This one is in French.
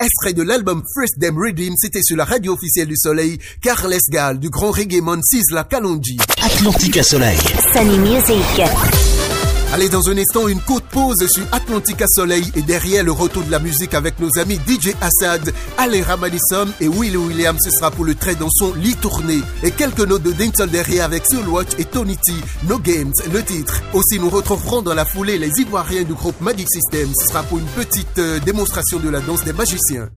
extrait de l'album First Them Redeem, c'était sur la radio officielle du Soleil, Carles Gall du grand reggaeman Sizzla Kalonji. Atlantica Soleil. Sunny Music. Allez, dans un instant, une courte pause sur Atlantica Soleil et derrière le retour de la musique avec nos amis DJ Assad, Alera Madison et Willie Williams, ce sera pour le trait dans son lit tourné. Et quelques notes de dancehall derrière avec Soul Watch et Tony T, No Games, le titre. Aussi, nous retrouverons dans la foulée les Ivoiriens du groupe Magic System. Ce sera pour une petite démonstration de la danse des magiciens.